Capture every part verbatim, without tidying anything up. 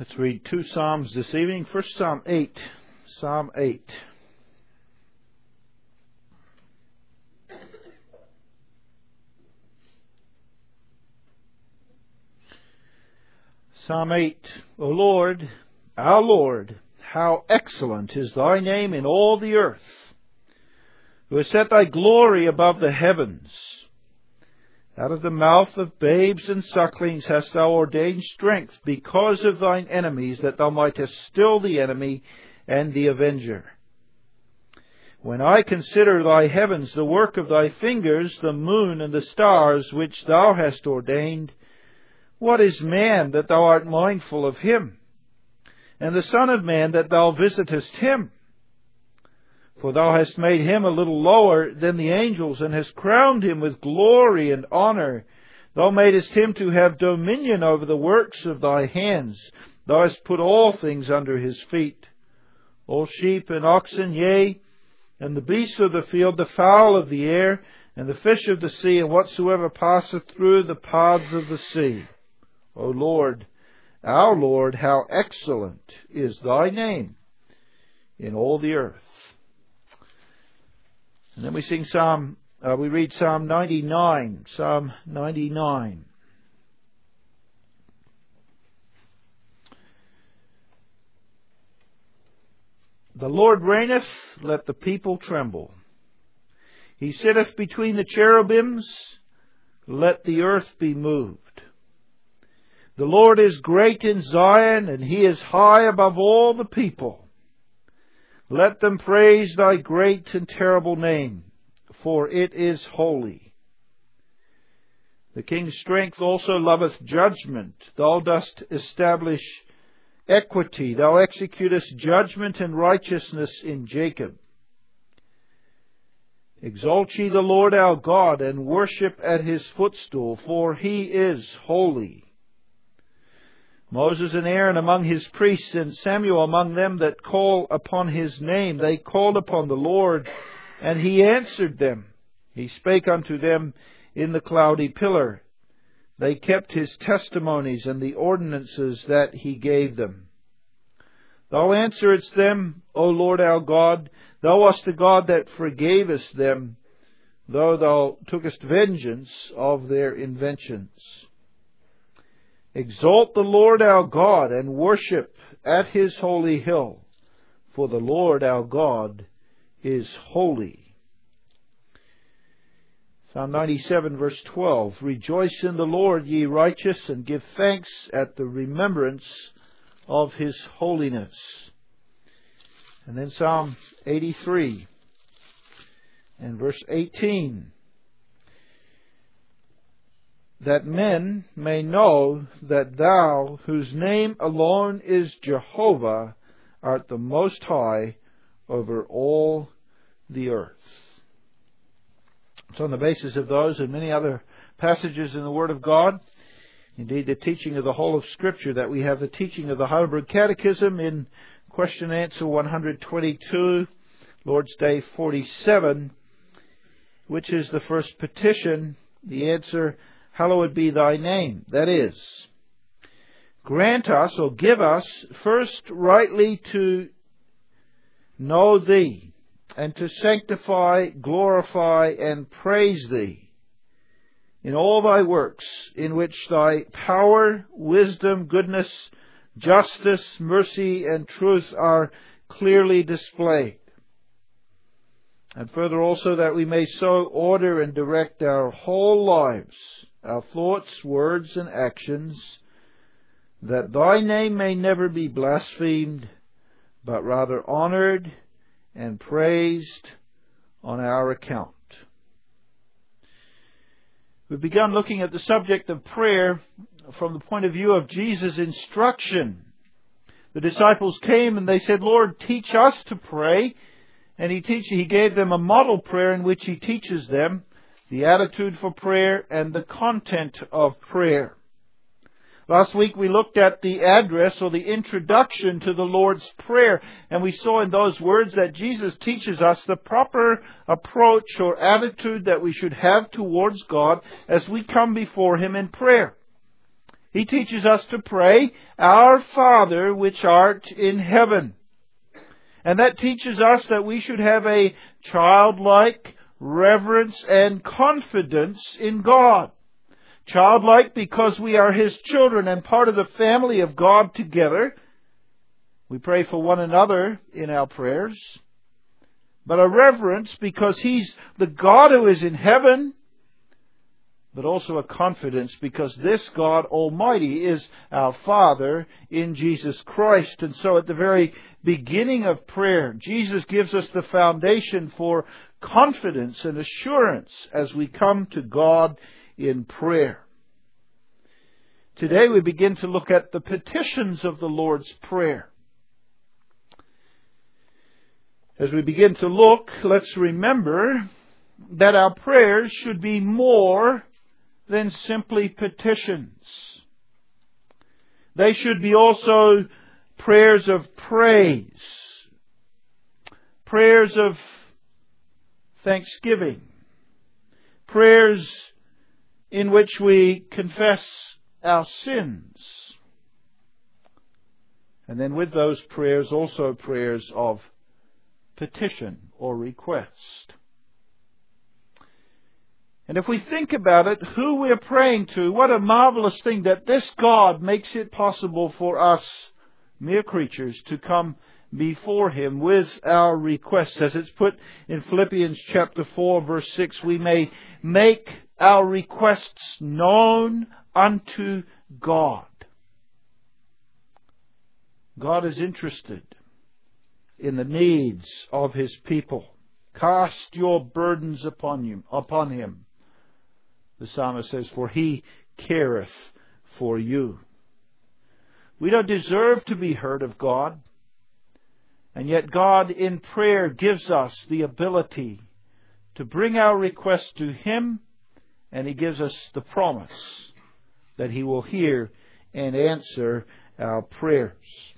Let's read two Psalms this evening. First, Psalm eight. Psalm eight. Psalm eight. O Lord, our Lord, how excellent is Thy name in all the earth, who has set Thy glory above the heavens. Out of the mouth of babes and sucklings hast Thou ordained strength because of Thine enemies, that Thou mightest still the enemy and the avenger. When I consider Thy heavens, the work of Thy fingers, the moon and the stars which Thou hast ordained, what is man that Thou art mindful of him, and the Son of Man that Thou visitest him? For Thou hast made him a little lower than the angels, and hast crowned him with glory and honor. Thou madest him to have dominion over the works of Thy hands. Thou hast put all things under his feet, all sheep and oxen, yea, and the beasts of the field, the fowl of the air, and the fish of the sea, and whatsoever passeth through the paths of the sea. O Lord, our Lord, how excellent is Thy name in all the earth. And then we sing Psalm, uh, we read Psalm ninety-nine. Psalm ninety-nine. The Lord reigneth, let the people tremble. He sitteth between the cherubims, let the earth be moved. The Lord is great in Zion, and He is high above all the people. Let them praise Thy great and terrible name, for it is holy. The King's strength also loveth judgment. Thou dost establish equity. Thou executest judgment and righteousness in Jacob. Exalt ye the Lord our God, and worship at His footstool, for He is holy. Moses and Aaron among His priests, and Samuel among them that call upon His name. They called upon the Lord, and He answered them. He spake unto them in the cloudy pillar. They kept His testimonies and the ordinances that He gave them. Thou answeredst them, O Lord our God. Thou wast the God that forgavest them, though Thou tookest vengeance of their inventions. Exalt the Lord our God, and worship at His holy hill, for the Lord our God is holy. Psalm ninety-seven, verse twelve. Rejoice in the Lord, ye righteous, and give thanks at the remembrance of His holiness. And then Psalm eighty-three, and verse eighteen. That men may know that Thou, whose name alone is Jehovah, art the Most High over all the earth. It's on the basis of those and many other passages in the Word of God, indeed the teaching of the whole of Scripture, that we have the teaching of the Heidelberg Catechism in question and answer one hundred twenty-two, Lord's Day forty-seven, which is the first petition. The answer, hallowed be Thy name. That is, grant us or give us first rightly to know Thee, and to sanctify, glorify, and praise Thee in all Thy works, in which Thy power, wisdom, goodness, justice, mercy, and truth are clearly displayed. And further also that we may so order and direct our whole lives, our thoughts, words, and actions, that Thy name may never be blasphemed, but rather honored and praised on our account. We've begun looking at the subject of prayer from the point of view of Jesus' instruction. The disciples came and they said, Lord, teach us to pray. And he, teach, he gave them a model prayer in which He teaches them the attitude for prayer and the content of prayer. Last week we looked at the address or the introduction to the Lord's Prayer, and we saw in those words that Jesus teaches us the proper approach or attitude that we should have towards God as we come before Him in prayer. He teaches us to pray, Our Father which art in heaven. And that teaches us that we should have a childlike reverence and confidence in God. Childlike because we are His children and part of the family of God together. We pray for one another in our prayers. But a reverence because He's the God who is in heaven. But also a confidence because this God Almighty is our Father in Jesus Christ. And so at the very beginning of prayer, Jesus gives us the foundation for confidence and assurance as we come to God in prayer. Today we begin to look at the petitions of the Lord's Prayer. As we begin to look, let's remember that our prayers should be more than simply petitions. They should be also prayers of praise, prayers of thanksgiving, prayers in which we confess our sins. And then with those prayers, also prayers of petition or request. And if we think about it, who we're praying to, what a marvelous thing that this God makes it possible for us, mere creatures, to come before Him with our requests. As it's put in Philippians chapter four, verse six, we may make our requests known unto God. God is interested in the needs of His people. Cast your burdens upon you, upon Him. The psalmist says, for He careth for you. We don't deserve to be heard of God. And yet God in prayer gives us the ability to bring our requests to Him. And He gives us the promise that He will hear and answer our prayers.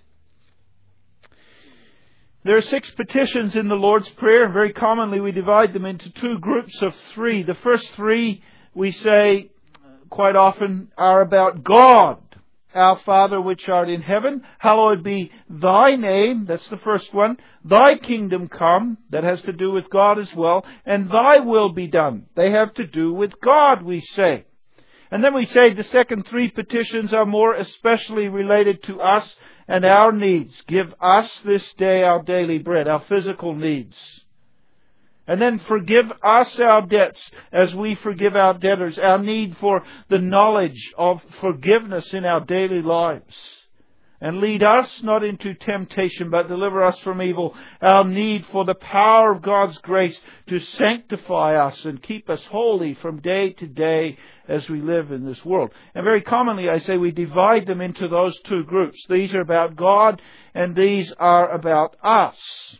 There are six petitions in the Lord's Prayer. Very commonly we divide them into two groups of three. The first three, we say quite often, are about God. Our Father which art in heaven, hallowed be Thy name. That's the first one. Thy kingdom come. That has to do with God as well. And Thy will be done. They have to do with God, we say. And then we say the second three petitions are more especially related to us and our needs. Give us this day our daily bread, our physical needs. And then forgive us our debts as we forgive our debtors. Our need for the knowledge of forgiveness in our daily lives. And lead us not into temptation, but deliver us from evil. Our need for the power of God's grace to sanctify us and keep us holy from day to day as we live in this world. And very commonly, I say, we divide them into those two groups. These are about God, and these are about us.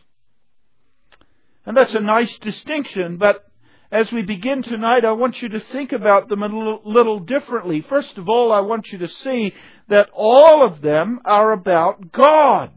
And that's a nice distinction, but as we begin tonight, I want you to think about them a little, little differently. First of all, I want you to see that all of them are about God.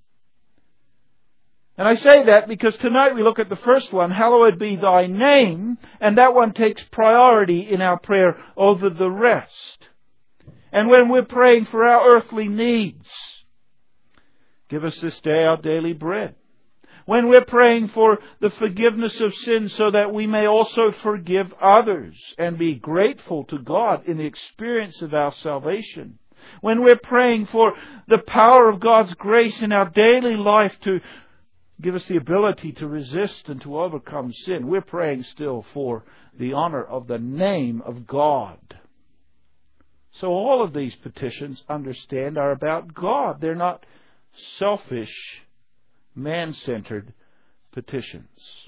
And I say that because tonight we look at the first one, hallowed be Thy name, and that one takes priority in our prayer over the rest. And when we're praying for our earthly needs, give us this day our daily bread. When we're praying for the forgiveness of sins so that we may also forgive others and be grateful to God in the experience of our salvation. When we're praying for the power of God's grace in our daily life to give us the ability to resist and to overcome sin, we're praying still for the honor of the name of God. So all of these petitions, understand, are about God. They're not selfish, man-centered petitions.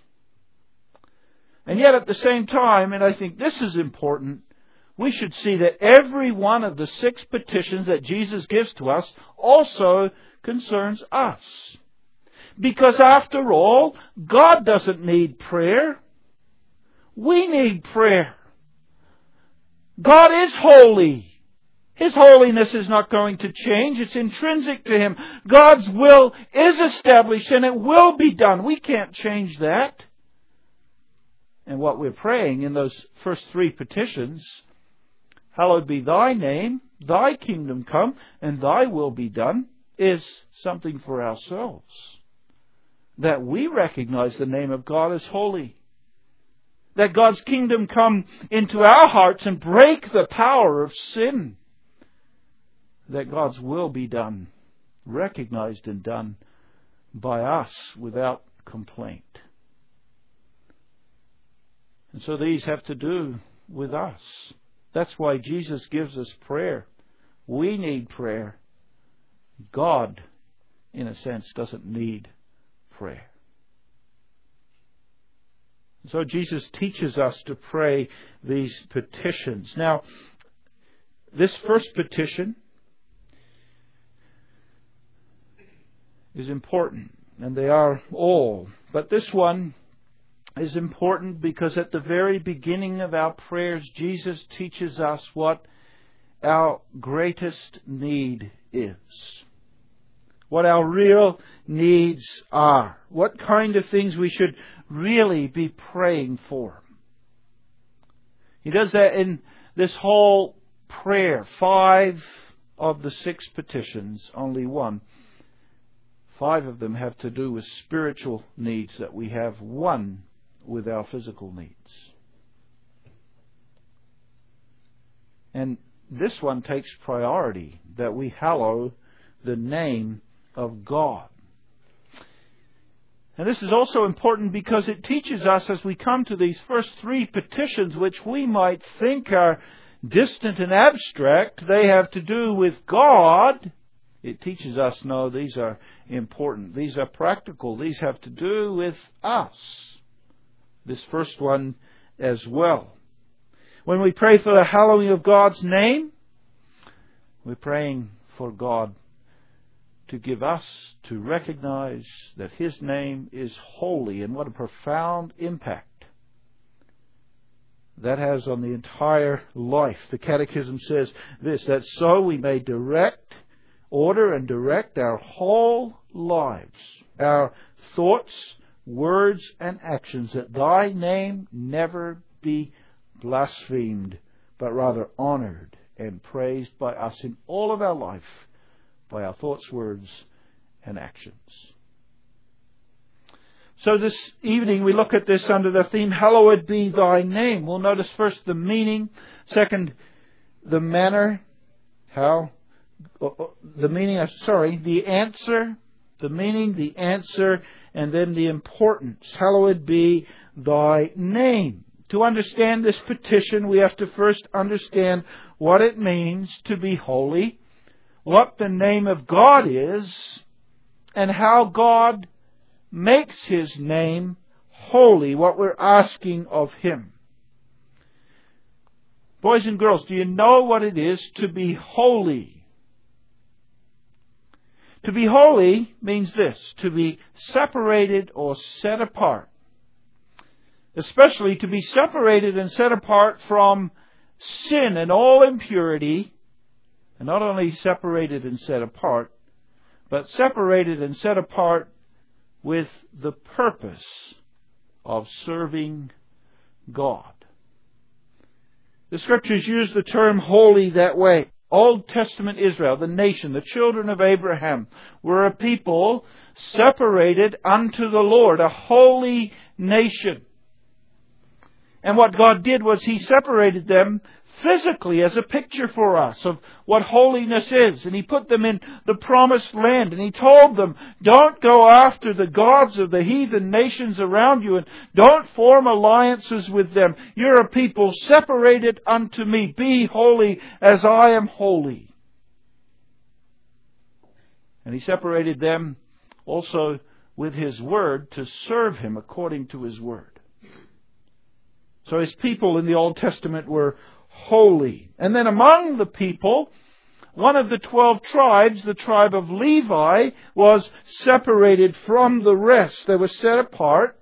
And yet at the same time, and I think this is important, we should see that every one of the six petitions that Jesus gives to us also concerns us. Because after all, God doesn't need prayer. We need prayer. God is holy. His holiness is not going to change. It's intrinsic to Him. God's will is established and it will be done. We can't change that. And what we're praying in those first three petitions hallowed be thy name, thy kingdom come, and thy will be done, is something for ourselves. That we recognize the name of God as holy. That God's kingdom come into our hearts and break the power of sin. That God's will be done, recognized and done by us without complaint. And so these have to do with us. That's why Jesus gives us prayer. We need prayer. God, in a sense, doesn't need prayer. So Jesus teaches us to pray these petitions. Now, this first petition is important, and they are all. But this one is important because at the very beginning of our prayers, Jesus teaches us what our greatest need is. What our real needs are. What kind of things we should really be praying for. He does that in this whole prayer. Five of the six petitions, only one. Five of them have to do with spiritual needs that we have. One with our physical needs. And this one takes priority, that we hallow the name of God. And this is also important because it teaches us, as we come to these first three petitions, which we might think are distant and abstract, they have to do with God. It teaches us, no, these are important. These are practical. These have to do with us. This first one as well. When we pray for the hallowing of God's name, we're praying for God to give us to recognize that His name is holy, and what a profound impact that has on the entire life. The Catechism says this, that so we may direct, order and direct our whole lives, our thoughts, words and actions, that thy name never be blasphemed, but rather honored and praised by us in all of our life, by our thoughts, words and actions. So this evening we look at this under the theme, hallowed be thy name. We'll notice first the meaning, second the manner, how, the meaning, sorry, the answer, the meaning, the answer, and then the importance. Hallowed be thy name. To understand this petition, we have to first understand what it means to be holy, what the name of God is, and how God makes His name holy, what we're asking of Him. Boys and girls, do you know what it is to be holy? To be holy means this, to be separated or set apart. Especially to be separated and set apart from sin and all impurity. And not only separated and set apart, but separated and set apart with the purpose of serving God. The Scriptures use the term holy that way. Old Testament Israel, the nation, the children of Abraham, were a people separated unto the Lord, a holy nation. And what God did was He separated them physically as a picture for us of what holiness is. And He put them in the promised land. And He told them, don't go after the gods of the heathen nations around you, and don't form alliances with them. You're a people separated unto me. Be holy as I am holy. And He separated them also with His word to serve Him according to His word. So His people in the Old Testament were holy. And then among the people, one of the twelve tribes, the tribe of Levi, was separated from the rest. They were set apart,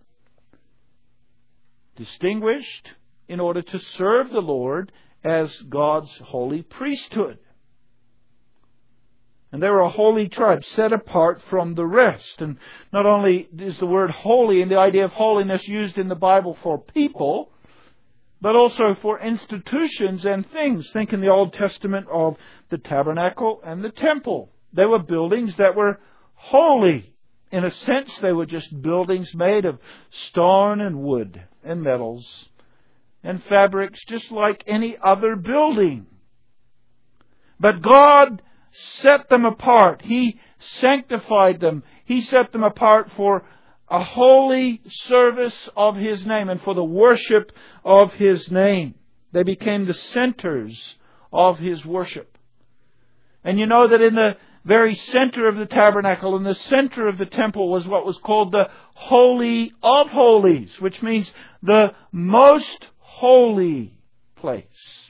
distinguished, in order to serve the Lord as God's holy priesthood. And they were a holy tribe, set apart from the rest. And not only is the word holy and the idea of holiness used in the Bible for people, but also for institutions and things. Think in the Old Testament of the tabernacle and the temple. They were buildings that were holy. In a sense, they were just buildings made of stone and wood and metals and fabrics, just like any other building. But God set them apart. He sanctified them. He set them apart for a holy service of His name and for the worship of His name. They became the centers of His worship. And you know that in the very center of the tabernacle, in the center of the temple, was what was called the Holy of Holies, which means the most holy place.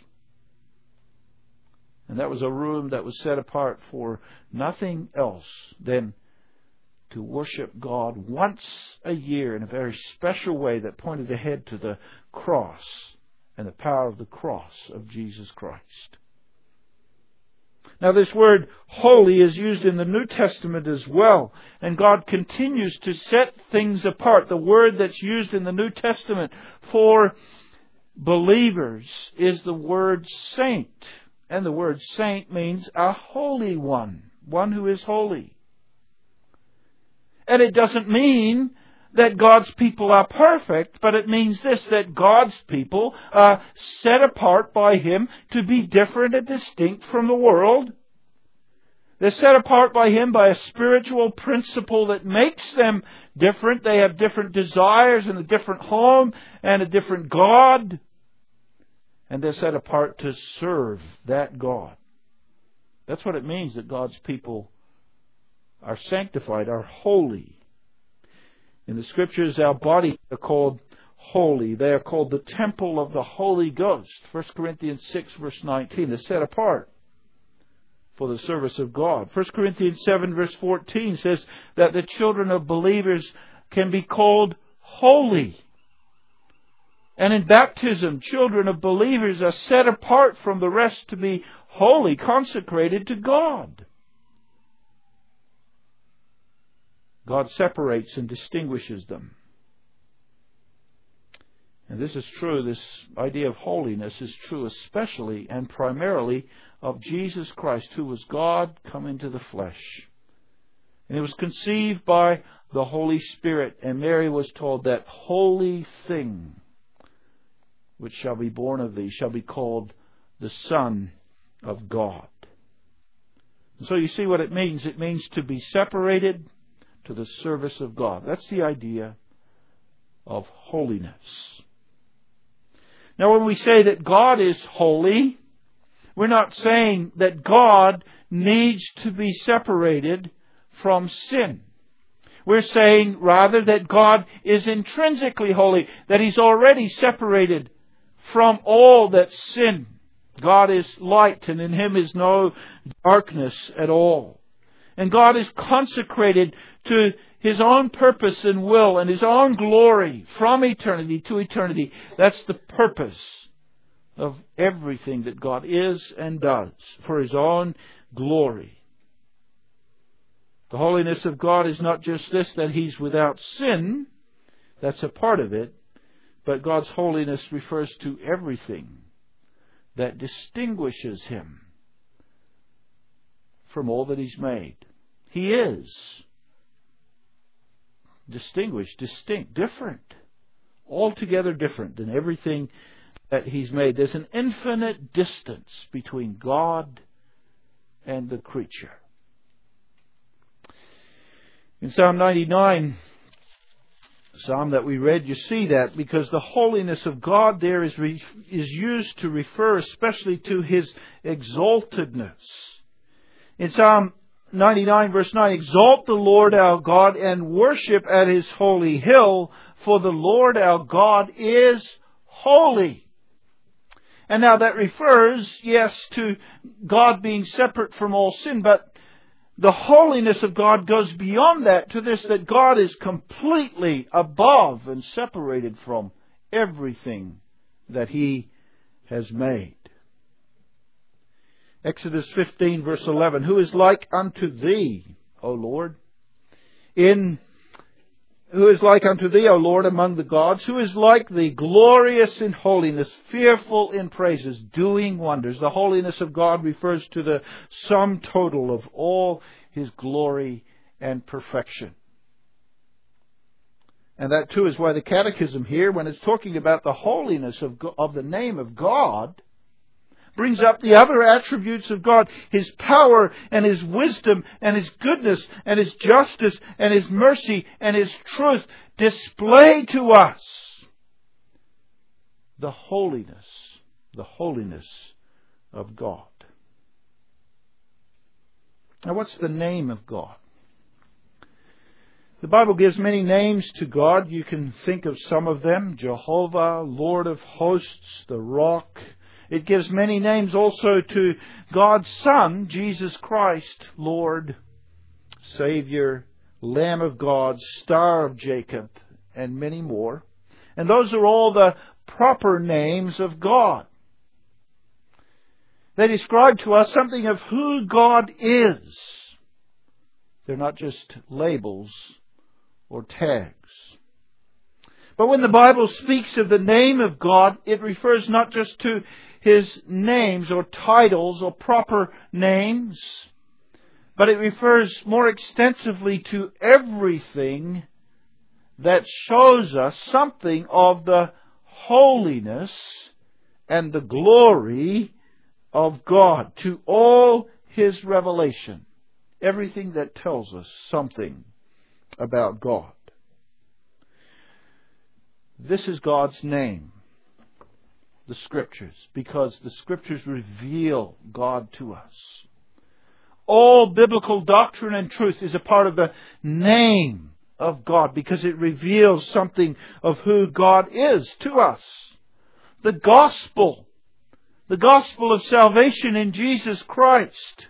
And that was a room that was set apart for nothing else than to worship God once a year in a very special way that pointed ahead to the cross and the power of the cross of Jesus Christ. Now, this word holy is used in the New Testament as well, and God continues to set things apart. The word that's used in the New Testament for believers is the word saint. And the word saint means a holy one, one who is holy. And it doesn't mean that God's people are perfect, but it means this, that God's people are set apart by Him to be different and distinct from the world. They're set apart by Him by a spiritual principle that makes them different. They have different desires and a different home and a different God. And they're set apart to serve that God. That's what it means that God's people are sanctified, are holy. In the Scriptures, our bodies are called holy. They are called the temple of the Holy Ghost. First Corinthians six, verse nineteen. They're set apart for the service of God. First Corinthians seven, verse fourteen says that the children of believers can be called holy. And in baptism, children of believers are set apart from the rest to be holy, consecrated to God. God separates and distinguishes them. And this is true, this idea of holiness is true especially and primarily of Jesus Christ, who was God come into the flesh. And it was conceived by the Holy Spirit. And Mary was told that holy thing which shall be born of thee shall be called the Son of God. And so you see what it means. It means to be separated to the service of God. That's the idea of holiness. Now, when we say that God is holy, we're not saying that God needs to be separated from sin. We're saying rather that God is intrinsically holy, that He's already separated from all that's sin. God is light, and in Him is no darkness at all. And God is consecrated to His own purpose and will and His own glory from eternity to eternity. That's the purpose of everything that God is and does, for His own glory. The holiness of God is not just this, that He's without sin. That's a part of it. But God's holiness refers to everything that distinguishes Him from all that He's made. He is distinguished, distinct, different, altogether different than everything that He's made. There's an infinite distance between God and the creature. In Psalm ninety-nine, Psalm that we read, you see that because the holiness of God there is re, is used to refer especially to His exaltedness. In Psalm ninety-nine verse nine, exalt the Lord our God and worship at His holy hill, for the Lord our God is holy. And now that refers, yes, to God being separate from all sin, but the holiness of God goes beyond that to this, that God is completely above and separated from everything that He has made. Exodus fifteen verse eleven, who is like unto Thee, O Lord, in Who is like unto thee, O Lord, among the gods? Who is like thee, glorious in holiness, fearful in praises, doing wonders? The holiness of God refers to the sum total of all His glory and perfection. And that too is why the Catechism here, when it's talking about the holiness of, of the name of God, brings up the other attributes of God, His power and His wisdom and His goodness and His justice and His mercy and His truth display to us the holiness, the holiness of God. Now, what's the name of God? The Bible gives many names to God. You can think of some of them: Jehovah, Lord of hosts, the Rock. It gives many names also to God's Son, Jesus Christ, Lord, Savior, Lamb of God, Star of Jacob, and many more. And those are all the proper names of God. They describe to us something of who God is. They're not just labels or tags. But when the Bible speaks of the name of God, it refers not just to His names or titles or proper names, but it refers more extensively to everything that shows us something of the holiness and the glory of God, to all His revelation. Everything that tells us something about God. This is God's name, the Scriptures, because the Scriptures reveal God to us. All biblical doctrine and truth is a part of the name of God, because it reveals something of who God is to us. The gospel, the gospel of salvation in Jesus Christ,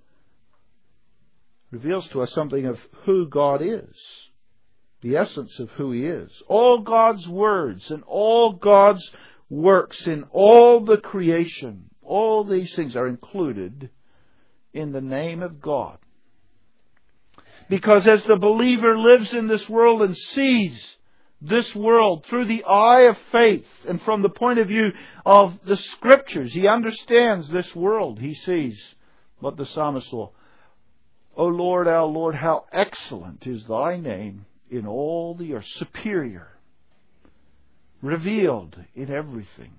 reveals to us something of who God is, the essence of who He is. All God's words and all God's works in all the creation, all these things are included in the name of God. Because as the believer lives in this world and sees this world through the eye of faith and from the point of view of the Scriptures, he understands this world. He sees what the psalmist saw. O Lord, our Lord, how excellent is Thy name in all the earth. Superior. Revealed in everything.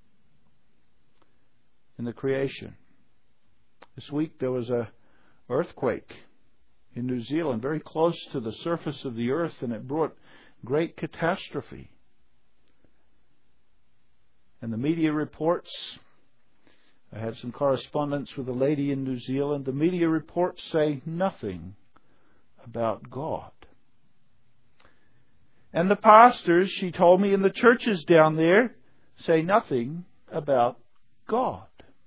In the creation. This week there was an earthquake in New Zealand, very close to the surface of the earth, and it brought great catastrophe. And the media reports, I had some correspondence with a lady in New Zealand. The media reports say nothing about God. And the pastors, she told me, in the churches down there say nothing about God.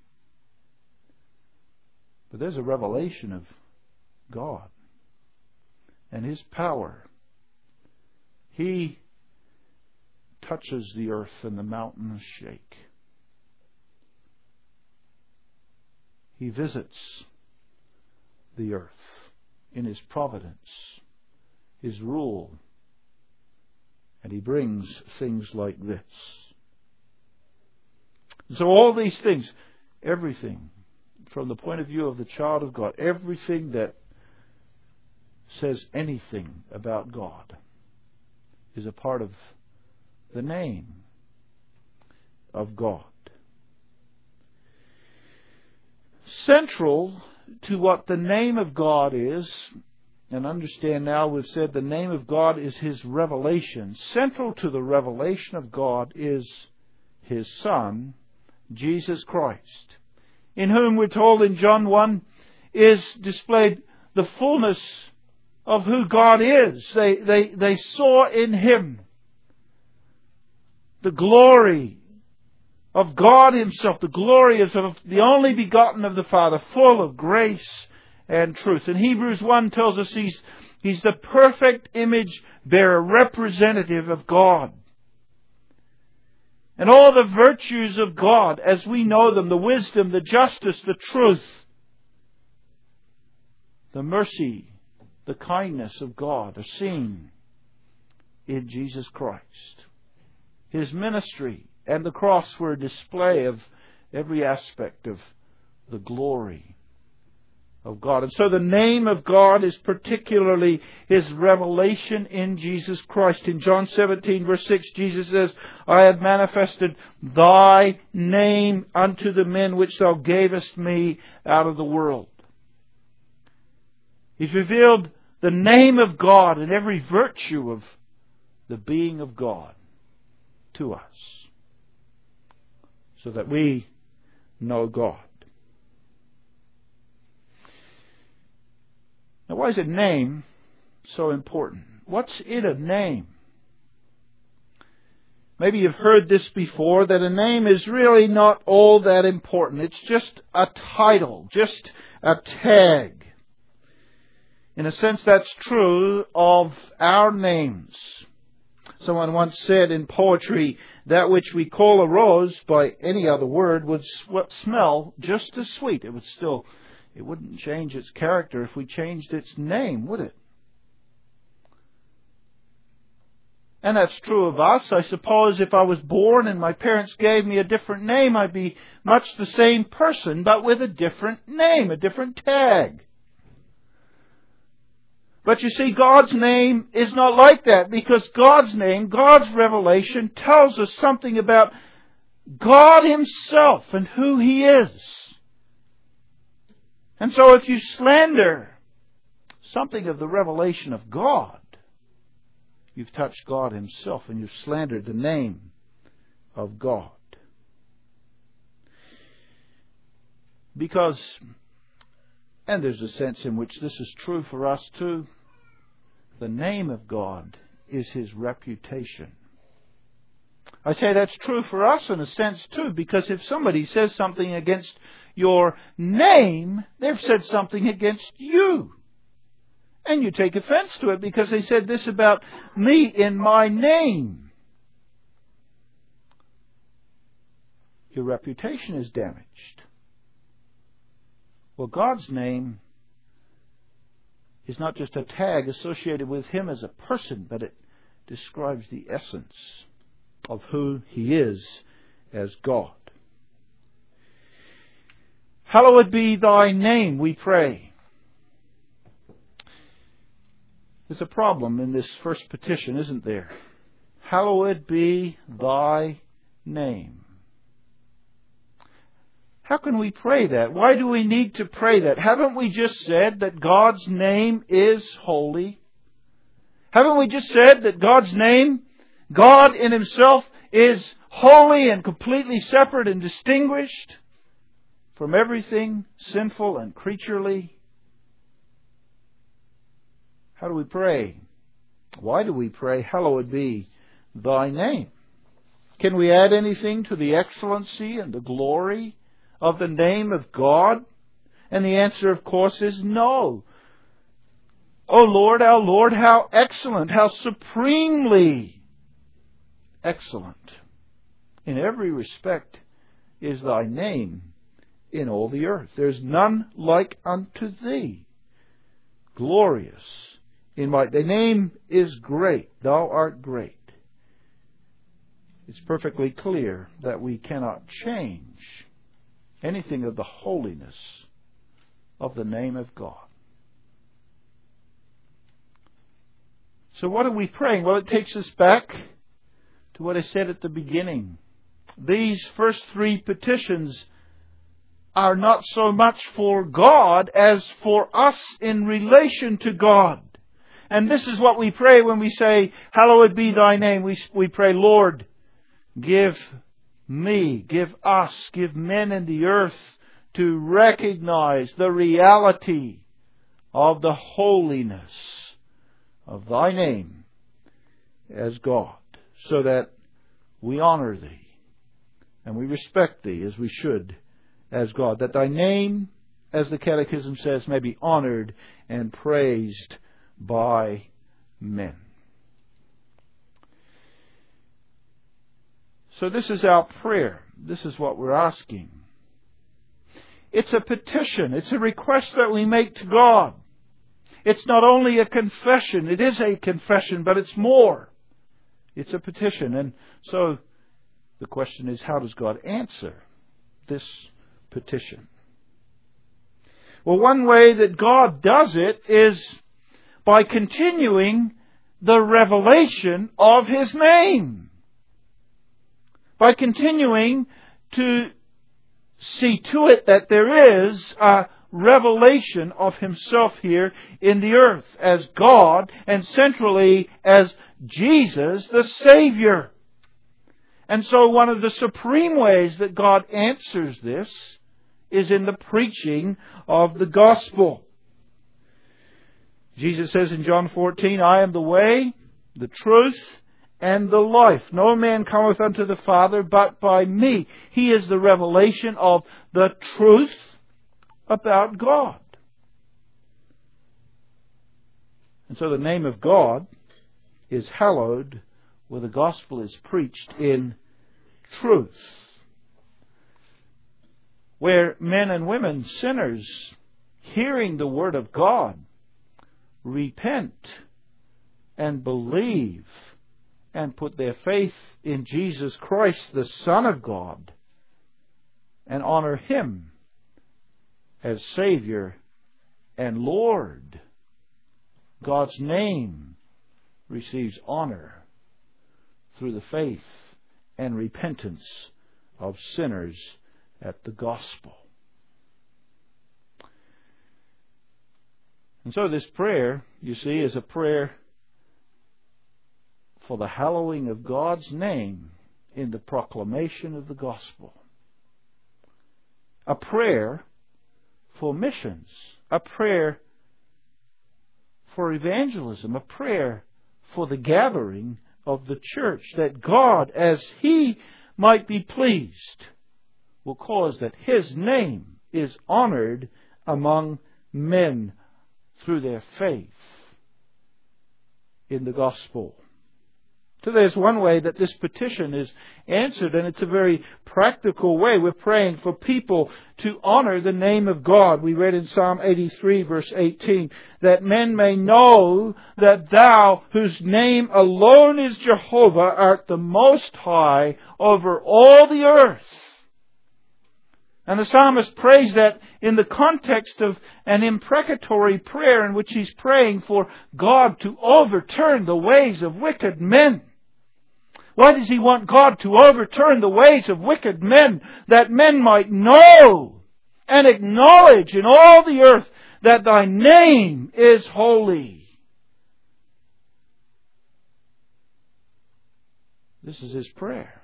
But there's a revelation of God and His power. He touches the earth and the mountains shake. He visits the earth in His providence, His rule, and He brings things like this. So all these things, everything from the point of view of the child of God, everything that says anything about God is a part of the name of God. Central to what the name of God is, and understand now we've said the name of God is His revelation. Central to the revelation of God is His Son, Jesus Christ, in whom we're told in John one is displayed the fullness of who God is. They, they, they saw in Him the glory of God Himself, the glory of the only begotten of the Father, full of grace and truth. And Hebrews one tells us He's, he's the perfect image bearer, representative of God. And all the virtues of God as we know them, the wisdom, the justice, the truth, the mercy, the kindness of God are seen in Jesus Christ. His ministry and the cross were a display of every aspect of the glory of God. And so the name of God is particularly His revelation in Jesus Christ. In John seventeen verse six, Jesus says, I have manifested Thy name unto the men which Thou gavest me out of the world. He's revealed the name of God and every virtue of the being of God to us, so that we know God. Now, why is a name so important? What's in a name? Maybe you've heard this before, that a name is really not all that important. It's just a title, just a tag. In a sense, that's true of our names. Someone once said in poetry, that which we call a rose by any other word would smell just as sweet. It would still, it wouldn't change its character if we changed its name, would it? And that's true of us. I suppose if I was born and my parents gave me a different name, I'd be much the same person, but with a different name, a different tag. But you see, God's name is not like that, because God's name, God's revelation, tells us something about God Himself and who He is. And so if you slander something of the revelation of God, you've touched God Himself and you've slandered the name of God. Because, and there's a sense in which this is true for us too, the name of God is His reputation. I say that's true for us in a sense too, because if somebody says something against your name, they've said something against you. And you take offense to it because they said this about me in my name. Your reputation is damaged. Well, God's name is not just a tag associated with Him as a person, but it describes the essence of who He is as God. Hallowed be Thy name, we pray. There's a problem in this first petition, isn't there? Hallowed be Thy name. How can we pray that? Why do we need to pray that? Haven't we just said that God's name is holy? Haven't we just said that God's name, God in Himself, is holy and completely separate and distinguished from everything sinful and creaturely? How do we pray? Why do we pray, hallowed be Thy name? Can we add anything to the excellency and the glory of the name of God? And the answer, of course, is no. O Lord, our Lord, how excellent, how supremely excellent in every respect is Thy name in all the earth. There's none like unto Thee, glorious in might. Thy name is great. Thou art great. It's perfectly clear that we cannot change anything of the holiness of the name of God. So what are we praying? Well, it takes us back to what I said at the beginning. These first three petitions are not so much for God as for us in relation to God. And this is what we pray when we say, hallowed be Thy name. We, we pray, Lord, give me, give us, give men in the earth to recognize the reality of the holiness of Thy name as God, so that we honor Thee and we respect Thee as we should as God, that Thy name, as the Catechism says, may be honored and praised by men. So this is our prayer. This is what we're asking. It's a petition. It's a request that we make to God. It's not only a confession. It is a confession, but it's more. It's a petition. And so the question is, how does God answer this petition? Well, one way that God does it is by continuing the revelation of His name. By continuing to see to it that there is a revelation of Himself here in the earth as God, and centrally as Jesus the Savior. And so one of the supreme ways that God answers this is in the preaching of the gospel. Jesus says in John fourteen, I am the way, the truth, and the life. No man cometh unto the Father but by me. He is the revelation of the truth about God. And so the name of God is hallowed where the gospel is preached in truth. Where men and women, sinners, hearing the word of God, repent and believe and put their faith in Jesus Christ, the Son of God, and honor Him as Savior and Lord. God's name receives honor through the faith and repentance of sinners at the gospel. And so this prayer, you see, is a prayer for the hallowing of God's name in the proclamation of the gospel. A prayer for missions. A prayer for evangelism. A prayer for the gathering of the church, that God, as He might be pleased, will cause that His name is honored among men through their faith in the gospel. So there's one way that this petition is answered, and it's a very practical way. We're praying for people to honor the name of God. We read in Psalm eighty-three, verse eighteen, that men may know that Thou, whose name alone is Jehovah, art the Most High over all the earth. And the psalmist prays that in the context of an imprecatory prayer in which he's praying for God to overturn the ways of wicked men. Why does he want God to overturn the ways of wicked men? That men might know and acknowledge in all the earth that Thy name is holy. This is his prayer.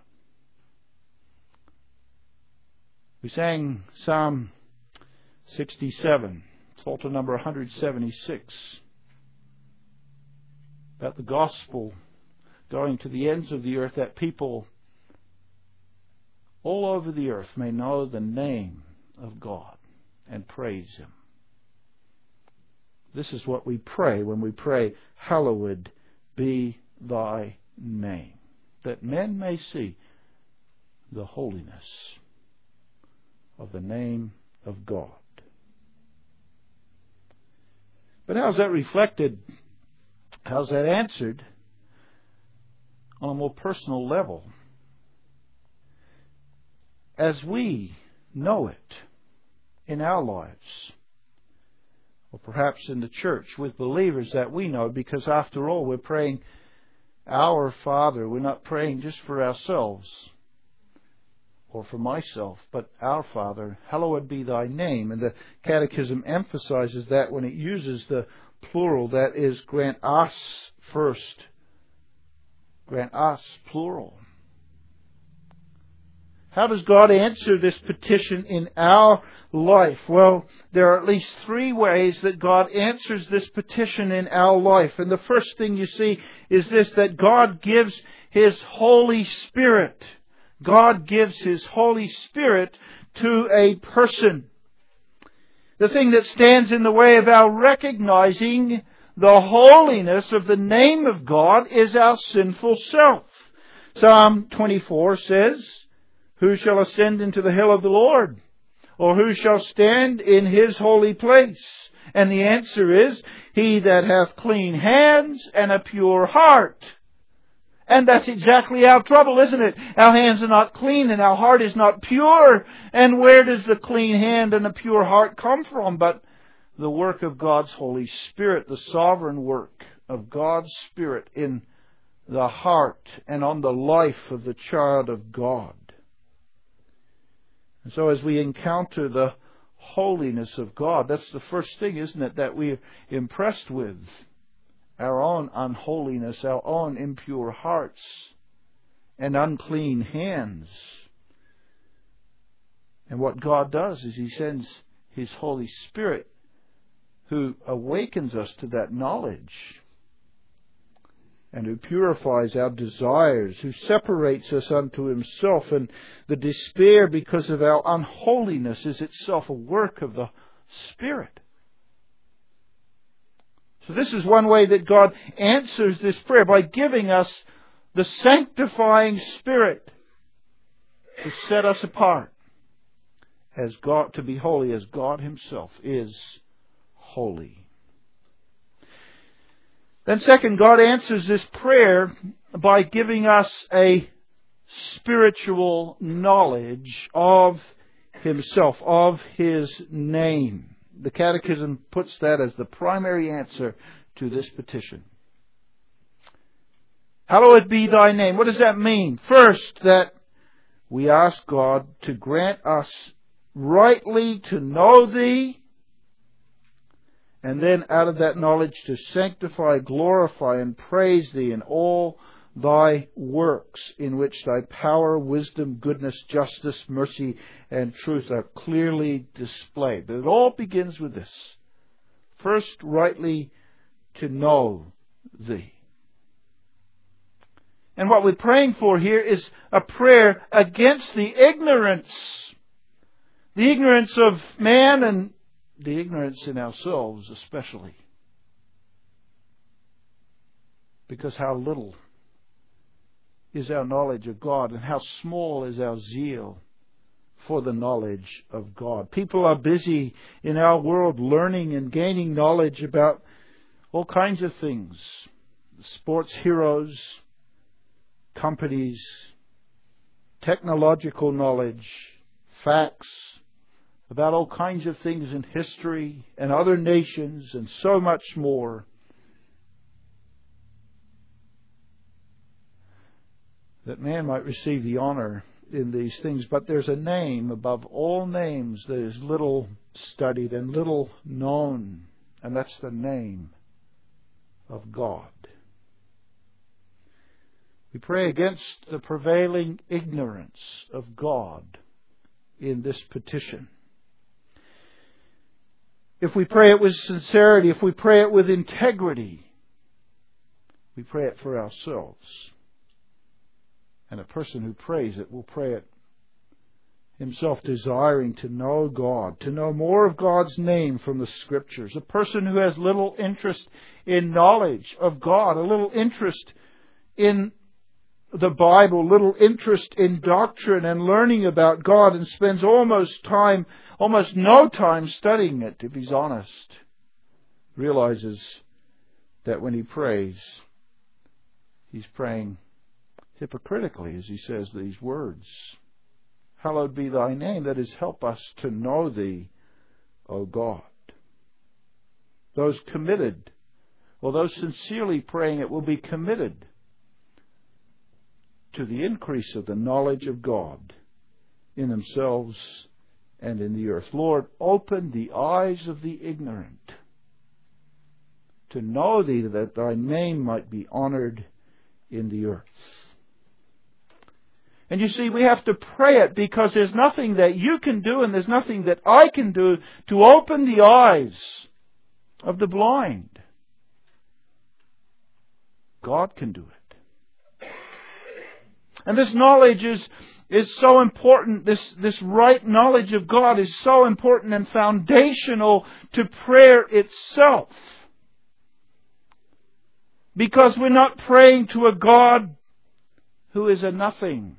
We sang Psalm sixty-seven, Psalter number one hundred seventy-six, about the gospel going to the ends of the earth, that people all over the earth may know the name of God and praise Him. This is what we pray when we pray, hallowed be Thy name, that men may see the holiness of the name of God. But how's that reflected? How's that answered on a more personal level? As we know it in our lives, or perhaps in the church with believers that we know, because after all, we're praying our Father. We're not praying just for ourselves or for myself, but our Father, hallowed be Thy name. And the Catechism emphasizes that when it uses the plural, that is, grant us first. Grant us, plural. How does God answer this petition in our life? Well, there are at least three ways that God answers this petition in our life. And the first thing you see is this, that God gives His Holy Spirit. God gives His Holy Spirit to a person. The thing that stands in the way of our recognizing the holiness of the name of God is our sinful self. Psalm twenty-four says, who shall ascend into the hill of the Lord? Or who shall stand in His holy place? And the answer is, he that hath clean hands and a pure heart, And that's exactly our trouble, isn't it? Our hands are not clean and our heart is not pure. And where does the clean hand and the pure heart come from? But the work of God's Holy Spirit, the sovereign work of God's Spirit in the heart and on the life of the child of God. And so as we encounter the holiness of God, that's the first thing, isn't it, that we're impressed with. Our own unholiness, our own impure hearts and unclean hands. And what God does is He sends His Holy Spirit, who awakens us to that knowledge and who purifies our desires, who separates us unto Himself. And the despair because of our unholiness is itself a work of the Spirit. So this is one way that God answers this prayer, by giving us the sanctifying Spirit to set us apart as God, to be holy as God Himself is holy. Then second, God answers this prayer by giving us a spiritual knowledge of Himself, of His name. The Catechism puts that as the primary answer to this petition. Hallowed be Thy name. What does that mean? First, that we ask God to grant us rightly to know Thee, and then out of that knowledge to sanctify, glorify, and praise Thee in all Thy works, in which Thy power, wisdom, goodness, justice, mercy, and truth are clearly displayed. But it all begins with this. First, rightly to know Thee. And what we're praying for here is a prayer against the ignorance. The ignorance of man and the ignorance in ourselves especially. Because how little is our knowledge of God, and how small is our zeal for the knowledge of God. People are busy in our world learning and gaining knowledge about all kinds of things. Sports heroes, companies, technological knowledge, facts about all kinds of things in history and other nations and so much more. That man might receive the honor in these things. But there's a name above all names that is little studied and little known. And that's the name of God. We pray against the prevailing ignorance of God in this petition. If we pray it with sincerity, if we pray it with integrity, we pray it for ourselves. And a person who prays it will pray it himself desiring to know God, to know more of God's name from the Scriptures. A person who has little interest in knowledge of God, a little interest in the Bible, little interest in doctrine and learning about God, and spends almost time, almost no time studying it, if he's honest, realizes that when he prays, he's praying hypocritically as he says these words. Hallowed be Thy name. That is, help us to know Thee, O God. Those committed, or those sincerely praying it, will be committed to the increase of the knowledge of God in themselves and in the earth. Lord, open the eyes of the ignorant to know Thee, that Thy name might be honored in the earth. And you see, we have to pray it because there's nothing that you can do and there's nothing that I can do to open the eyes of the blind. God can do it. And this knowledge is, is so important. This, this right knowledge of God is so important and foundational to prayer itself. Because we're not praying to a God who is a nothing.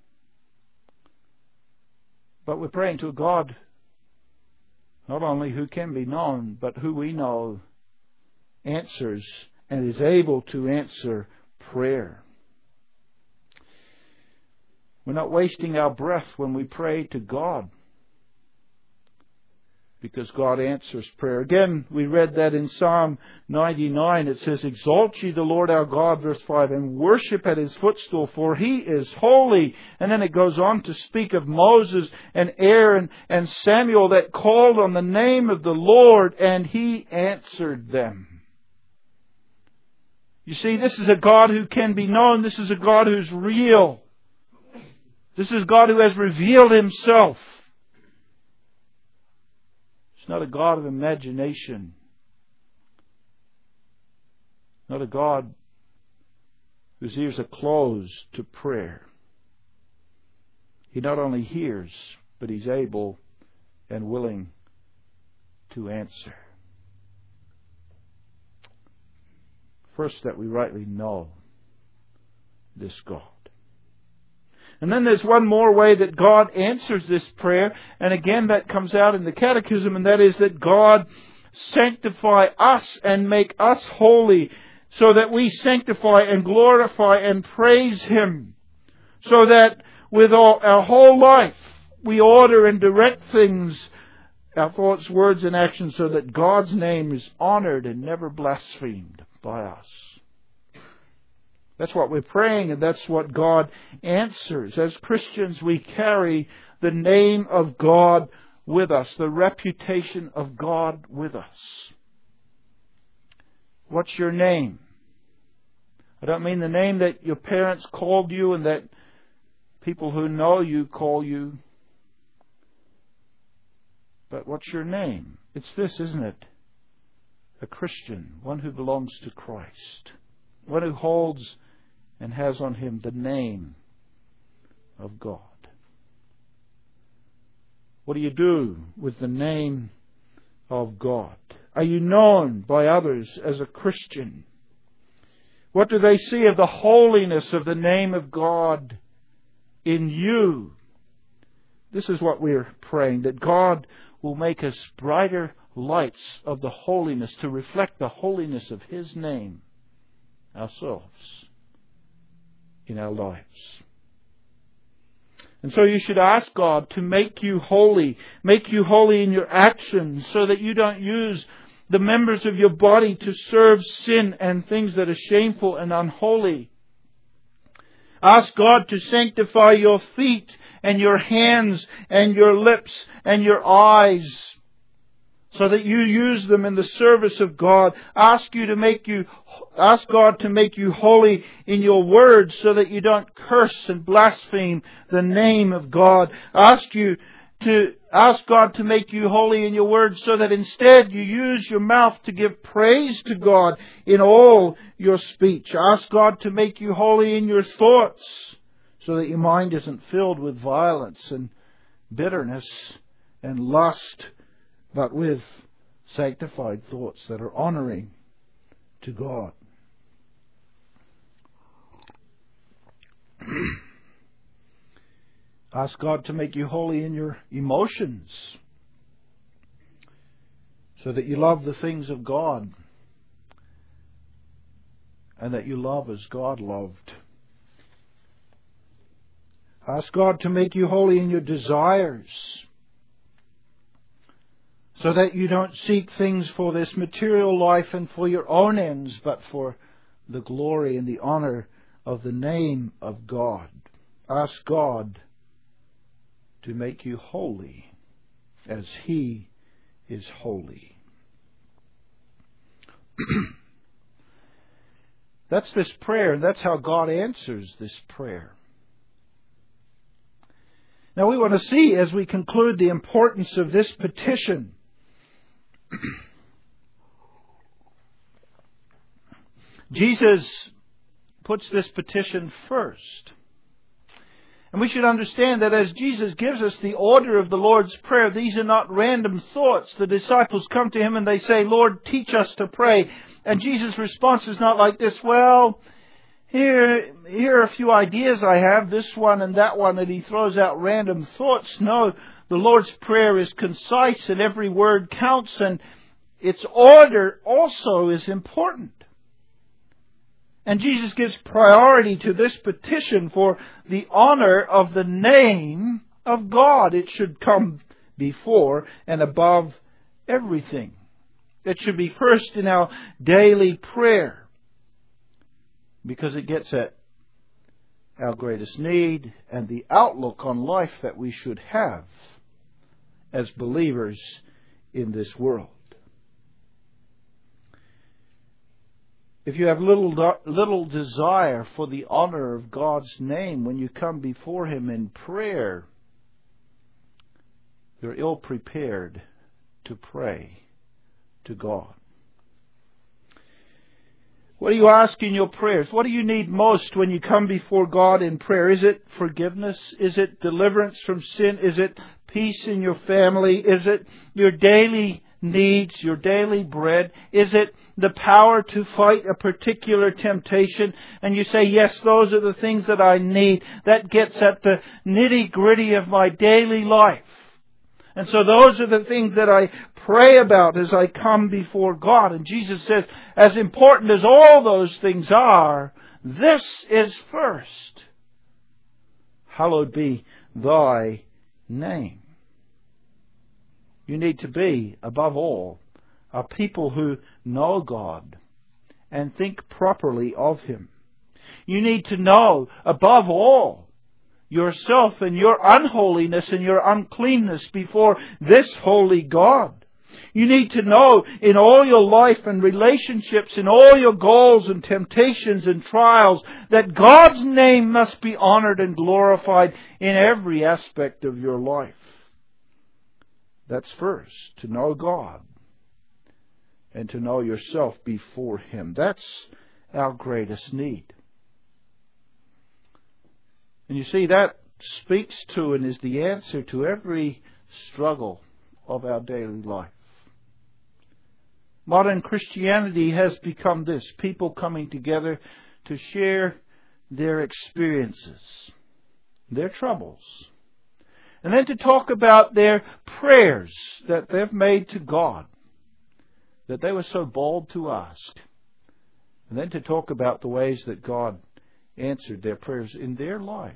But we're praying to a God not only who can be known, but who we know answers and is able to answer prayer. We're not wasting our breath when we pray to God, because God answers prayer. Again, we read that in Psalm ninety-nine. It says, "Exalt ye the Lord our God," verse five, "and worship at His footstool, for He is holy." And then it goes on to speak of Moses and Aaron and Samuel that called on the name of the Lord, and He answered them. You see, this is a God who can be known. This is a God who's real. This is God who has revealed Himself. It's not a God of imagination. Not a God whose ears are closed to prayer. He not only hears, but He's able and willing to answer. First, that we rightly know this God. And then there's one more way that God answers this prayer. And again, that comes out in the Catechism, and that is that God sanctify us and make us holy, so that we sanctify and glorify and praise Him, so that with all, our whole life we order and direct things, our thoughts, words, and actions, so that God's name is honored and never blasphemed by us. That's what we're praying, and that's what God answers. As Christians, we carry the name of God with us, the reputation of God with us. What's your name? I don't mean the name that your parents called you and that people who know you call you. But what's your name? It's this, isn't it? A Christian, one who belongs to Christ, one who holds and has on him the name of God. What do you do with the name of God? Are you known by others as a Christian? What do they see of the holiness of the name of God in you? This is what we're praying, that God will make us brighter lights of the holiness, to reflect the holiness of His name ourselves in our lives. And so you should ask God to make you holy, make you holy in your actions, so that you don't use the members of your body to serve sin and things that are shameful and unholy. Ask God to sanctify your feet and your hands and your lips and your eyes, so that you use them in the service of God. Ask you to make you Ask God to make you holy in your words, so that you don't curse and blaspheme the name of God. Ask you to ask God to make you holy in your words, so that instead you use your mouth to give praise to God in all your speech. Ask God to make you holy in your thoughts, so that your mind isn't filled with violence and bitterness and lust, but with sanctified thoughts that are honoring to God. Ask God to make you holy in your emotions, so that you love the things of God and that you love as God loved. Ask God to make you holy in your desires, so that you don't seek things for this material life and for your own ends, but for the glory and the honor of the name of God. Ask God to make you holy as He is holy. That's this prayer, and that's how God answers this prayer. Now we want to see, as we conclude, the importance of this petition. Jesus puts this petition first. And we should understand that as Jesus gives us the order of the Lord's Prayer, these are not random thoughts. The disciples come to Him and they say, "Lord, teach us to pray." And Jesus' response is not like this, "Well, here, here are a few ideas I have, this one and that one," and He throws out random thoughts. No, the Lord's Prayer is concise and every word counts, and its order also is important. And Jesus gives priority to this petition for the honor of the name of God. It should come before and above everything. It should be first in our daily prayer, because it gets at our greatest need and the outlook on life that we should have as believers in this world. If you have little little desire for the honor of God's name when you come before Him in prayer, you're ill prepared to pray to God. What do you ask in your prayers? What do you need most when you come before God in prayer? Is it forgiveness? Is it deliverance from sin? Is it peace in your family? Is it your daily needs, your daily bread? Is it the power to fight a particular temptation? And you say, yes, those are the things that I need. That gets at the nitty-gritty of my daily life. And so those are the things that I pray about as I come before God. And Jesus says, as important as all those things are, this is first. Hallowed be thy name. You need to be, above all, a people who know God and think properly of Him. You need to know, above all, yourself and your unholiness and your uncleanness before this holy God. You need to know in all your life and relationships, in all your goals and temptations and trials, that God's name must be honored and glorified in every aspect of your life. That's first, to know God and to know yourself before Him. That's our greatest need. And you see, that speaks to and is the answer to every struggle of our daily life. Modern Christianity has become this: people coming together to share their experiences, their troubles, and then to talk about their prayers that they've made to God, that they were so bold to ask, and then to talk about the ways that God answered their prayers in their lives.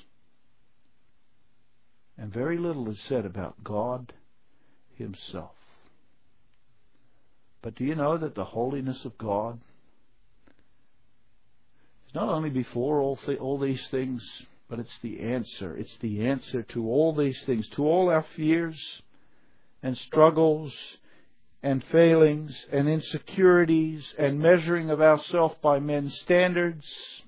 And very little is said about God Himself. But do you know that the holiness of God is not only before all, th- all these things, but it's the answer. It's the answer to all these things, to all our fears and struggles and failings and insecurities and measuring of ourselves by men's standards,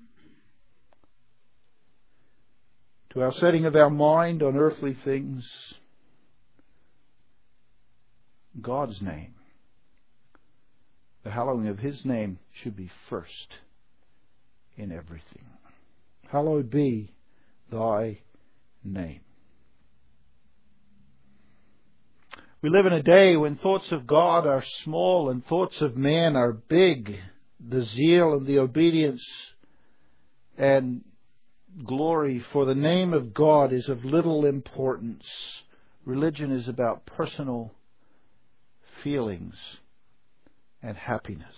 to our setting of our mind on earthly things. God's name, the hallowing of His name, should be first in everything. Hallowed be thy name. We live in a day when thoughts of God are small and thoughts of man are big. The zeal and the obedience and glory for the name of God is of little importance. Religion is about personal feelings and happiness.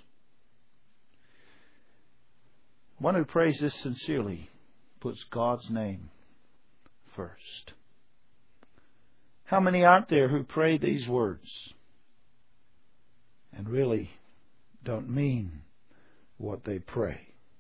One who prays this sincerely puts God's name first. How many aren't there who pray these words and really don't mean what they pray?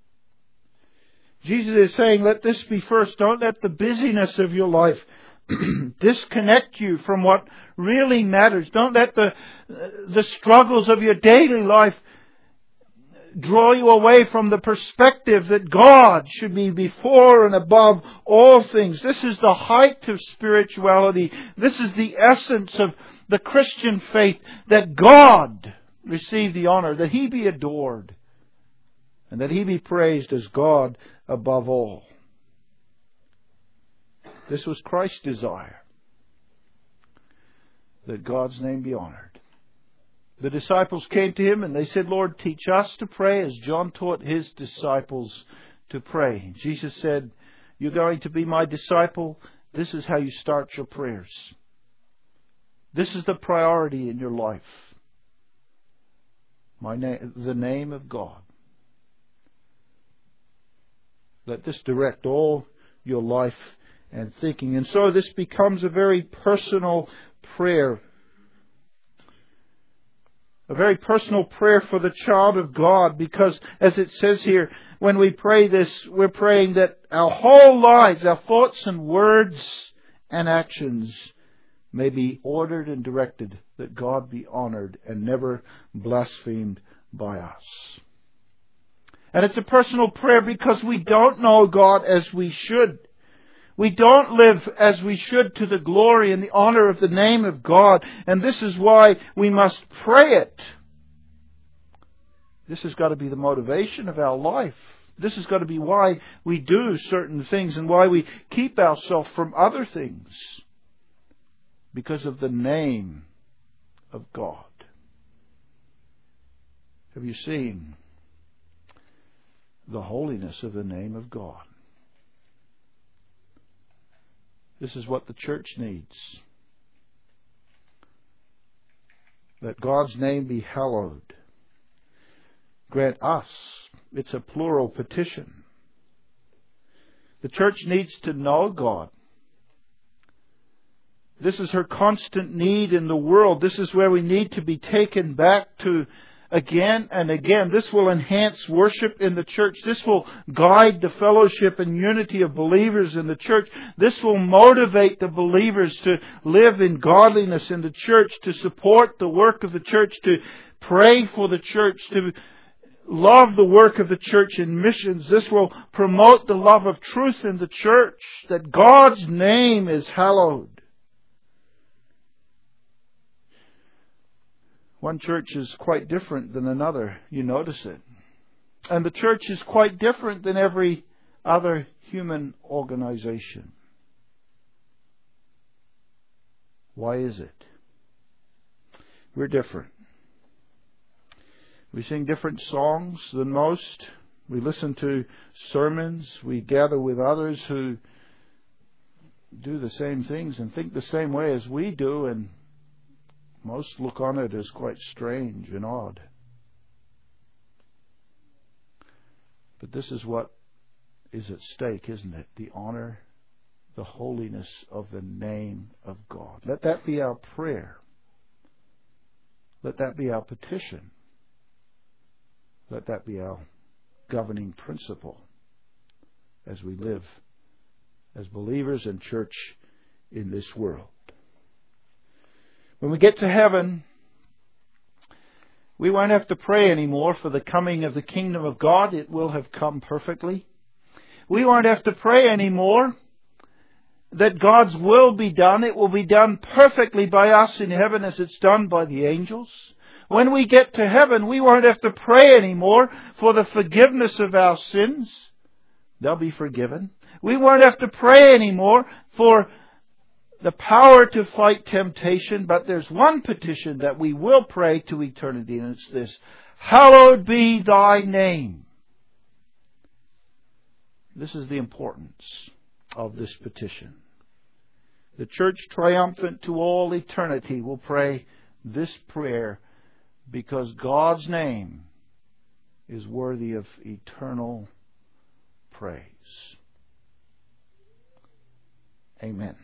Jesus is saying, let this be first. Don't let the busyness of your life disconnect you from what really matters. Don't let the, the struggles of your daily life draw you away from the perspective that God should be before and above all things. This is the height of spirituality. This is the essence of the Christian faith, that God receive the honor, that He be adored, and that He be praised as God above all. This was Christ's desire, that God's name be honored. The disciples came to Him and they said, Lord, teach us to pray as John taught his disciples to pray. Jesus said, you're going to be my disciple. This is how you start your prayers. This is the priority in your life. My name, the name of God. Let this direct all your life and thinking. And so this becomes a very personal prayer. A very personal prayer for the child of God, because as it says here, when we pray this, we're praying that our whole lives, our thoughts and words and actions may be ordered and directed, that God be honored and never blasphemed by us. And it's a personal prayer because we don't know God as we should. We don't live as we should to the glory and the honor of the name of God. And this is why we must pray it. This has got to be the motivation of our life. This has got to be why we do certain things and why we keep ourselves from other things. Because of the name of God. Have you seen the holiness of the name of God? This is what the church needs. Let God's name be hallowed. Grant us. It's a plural petition. The church needs to know God. This is her constant need in the world. This is where we need to be taken back to again and again. This will enhance worship in the church. This will guide the fellowship and unity of believers in the church. This will motivate the believers to live in godliness in the church, to support the work of the church, to pray for the church, to love the work of the church in missions. This will promote the love of truth in the church, that God's name is hallowed. One church is quite different than another. You notice it. And the church is quite different than every other human organization. Why is it? We're different. We sing different songs than most. We listen to sermons. We gather with others who do the same things and think the same way as we do, and most look on it as quite strange and odd. But this is what is at stake, isn't it? The honor, the holiness of the name of God. Let that be our prayer. Let that be our petition. Let that be our governing principle as we live as believers and church in this world. When we get to heaven, we won't have to pray anymore for the coming of the kingdom of God. It will have come perfectly. We won't have to pray anymore that God's will be done. It will be done perfectly by us in heaven as it's done by the angels. When we get to heaven, we won't have to pray anymore for the forgiveness of our sins. They'll be forgiven. We won't have to pray anymore for the power to fight temptation, but there's one petition that we will pray to eternity, and it's this: hallowed be thy name. This is the importance of this petition. The church, triumphant to all eternity, will pray this prayer because God's name is worthy of eternal praise. Amen.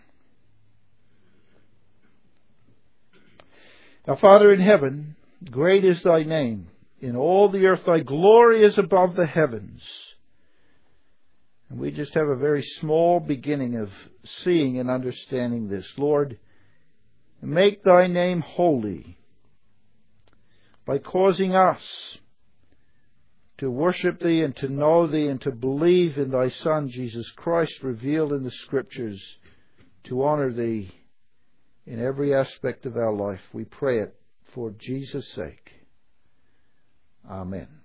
Our Father in heaven, great is thy name. In all the earth thy glory is above the heavens. And we just have a very small beginning of seeing and understanding this. Lord, make thy name holy by causing us to worship thee and to know thee and to believe in thy Son, Jesus Christ, revealed in the Scriptures, to honor thee in every aspect of our life. We pray it for Jesus' sake. Amen.